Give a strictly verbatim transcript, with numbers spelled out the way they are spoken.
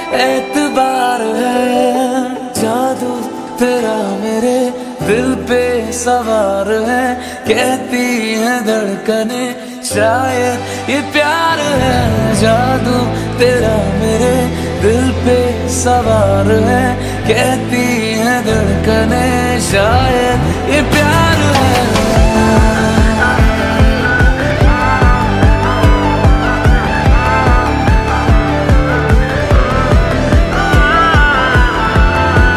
एतबार है। जादू तेरा मेरे दिल पे सवार है, कहती है धड़कने शायद ये प्यार है। जादू तेरा मेरे दिल पे सवार है, कहती है धड़कने शायद ये प्यार